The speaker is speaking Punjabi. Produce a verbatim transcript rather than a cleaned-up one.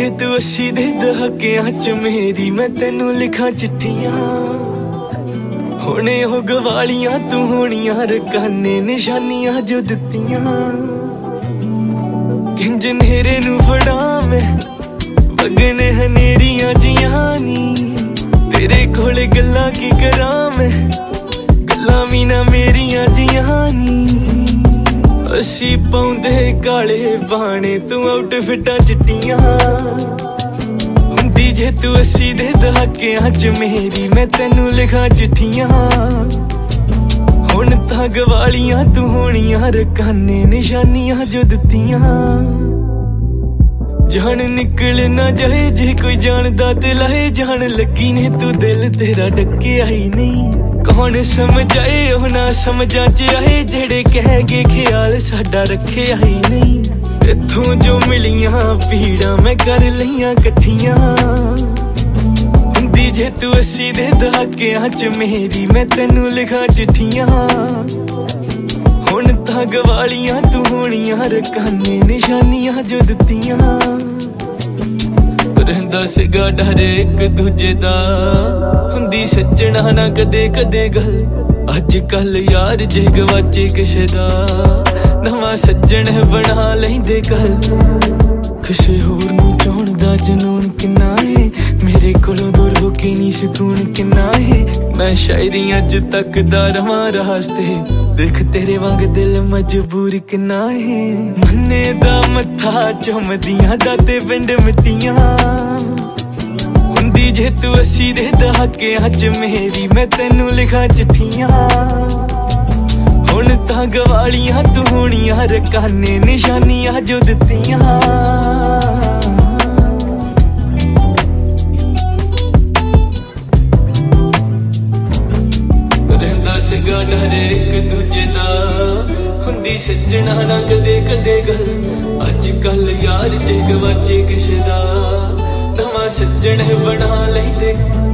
ਜੇ ਤੂੰ ਅੱਸੀ ਦੇ ਦਹਾਕਿਆਂ ਚ ਮੇਰੀ ਮੈਂ ਤੈਨੂੰ ਲਿਖਾਂ ਚਿੱਠੀਆਂ ਹੁਣੇ ਉਹ ਗਵਾਲੀਆਂ ਤੂੰ ਹੋਣੀਆਂ ਰਕਾਨੇ ਨਿਸ਼ਾਨੀਆਂ ਜੋ ਦਿੱਤੀਆਂ ਕਿੰਜ ਨੇਰੇ ਨੂੰ ਫੜਾ ਮੈਂ ਵਗਨੇ ਹਨੇਰੀਆਂ ਜੀਆਂ ਨੀ ਤੇਰੇ ਕੋਲ ਗੱਲਾਂ ਕੀ ਕਰਾਂ ਮੈਂ ਗੱਲਾਂ ਵੀ ਨਾ ਮੇਰੀਆਂ ਜੀਆਂ ਨੀ ਅਸੀਂ ਪਾਉਂਦੇ ਕਾਲੇ ਬਾਣੇ ਤੂੰ ਆਊਟਫਿਟਾਂ ਚਿੱਟੀਆਂ ਹੁੰਦੀ ਜੇ ਤੂੰ ਅੱਸੀ ਦੇ ਦਹਾਕਿਆਂ ਚ ਮੇਰੀ ਮੈਂ ਤੈਨੂੰ ਲਿਖਾਂ ਚਿੱਠੀਆਂ ਹੁਣ ਤਾਂ ਗਵਾਲੀਆਂ ਤੂੰ ਹੋਣੀਆਂ ਰਕਾਨੇ ਨਿਸ਼ਾਨੀਆਂ ਜੋ ਦਿੱਤੀਆਂ ਜਾਨ ਨਿਕਲ ਨਾ ਜਾਏ ਜੇ ਕੋਈ ਜਾਣਦਾ ਤੇ ਲਾਏ ਜਾਣ ਲੱਗੀ ਨੇ ਤੂੰ ਦਿਲ ਤੇਰਾ ਡੱਕਿਆ ਹੀ ਨਹੀਂ ਕੌਣ ਸਮਝਾਏ ਉਹ ਨਾ ਸਮਝਾਂ ਚ ਆਏ ਜਿਹੜੇ ਕਹਿ ਗਏ ਖਿਆਲ ਸਾਡਾ ਰੱਖਿਆ ਹੀ ਨਹੀਂ ਇੱਥੋਂ ਜੋ ਮਿਲੀਆਂ ਪੀੜਾਂ ਮੈਂ ਕਰ ਲਈਆਂ ਇਕੱਠੀਆਂ ਹੁੰਦੀ ਜੇ ਤੂੰ ਅੱਸੀ ਦੇ ਦਹਾਕਿਆਂ ਚ ਮੇਰੀ ਮੈਂ ਤੈਨੂੰ ਲਿਖਾਂ ਚਿੱਠੀਆਂ ਹੁਣ ਤਾਂ ਗਵਾਲੀਆਂ ਤੂੰ ਹੋਣੀਆਂ ਰਕਾਨੇ ਨਿਸ਼ਾਨੀਆਂ ਜੋ ਦਿੱਤੀਆਂ ਰਹਿੰਦਾ ਸੀਗਾ ਡਰ ਇੱਕ ਦੂਜੇ ਦਾ ਹੁੰਦੀ ਸੱਜਣਾ ਨਾ ਕਦੇ ਕਦੇ ਗੱਲ ਅੱਜ ਕੱਲ ਯਾਰ ਜੇ ਗਵਾਚੇ ਕਿਸੇ ਦਾ ਨਵਾਂ ਸੱਜਣ ਬਣਾ ਲੈਂਦੇ ਗੱਲ ਕਿਸੇ ਹੋਰ ਨੂੰ ਚਾਹੁਣ ਦਾ ਜਨੂਨ ਕਿੰਨਾ ਏ ਮੇਰੇ ਕੋਲੋਂ ਦੂਰ ਹੋ ਕੇ ਨਹੀਂ ਸਕੂਨ ਕਿੰਨਾ ਏ ਮੈਂ ਸ਼ਾਇਰੀ ਅੱਜ ਤੱਕ ਦਾ ਰਵਾਂ ਰਾਸਤੇ ਦੇਖ ਤੇਰੇ ਵਾਂਗ ਦਿਲ ਮਜਬੂਰ ਕਿੰਨਾ ਏ ਮੰਨੇ ਦਾ ਮੱਥਾ ਚੁੰਮਦੀਆਂ ਦਾਤੇ ਪਿੰਡ ਮਿੱਟੀਆਂ ਹੁੰਦੀ ਜੇ ਤੂੰ ਅੱਸੀ ਦੇ ਦਹਾਕਿਆਂ ਚ ਮੇਰੀ ਮੈਂ ਤੈਨੂੰ ਲਿਖਾਂ ਚਿੱਠੀਆਂ ਹੁਣ ਤਾਂ ਗਵਾਲੀਆਂ ਤੂੰ ਹੋਣੀਆਂ ਰਕਾਨੇ ਨਿਸ਼ਾਨੀਆਂ ਜੋ ਦਿੱਤੀਆਂ ਰਹਿੰਦਾ ਸੀਗਾ ਡਰ ਇੱਕ ਦੂਜੇ ਦਾ ਹੁੰਦੀ ਸੱਜਣਾ ਨਾ ਕਦੇ ਕਦੇ ਗੱਲ ਅੱਜ ਕੱਲ ਯਾਰ ਜੇ ਗਵਾਚੇ ਕਿਸੇ ਦਾ ਨਵਾਂ ਸੱਜਣ ਬਣਾ ਲੈਂਦੇ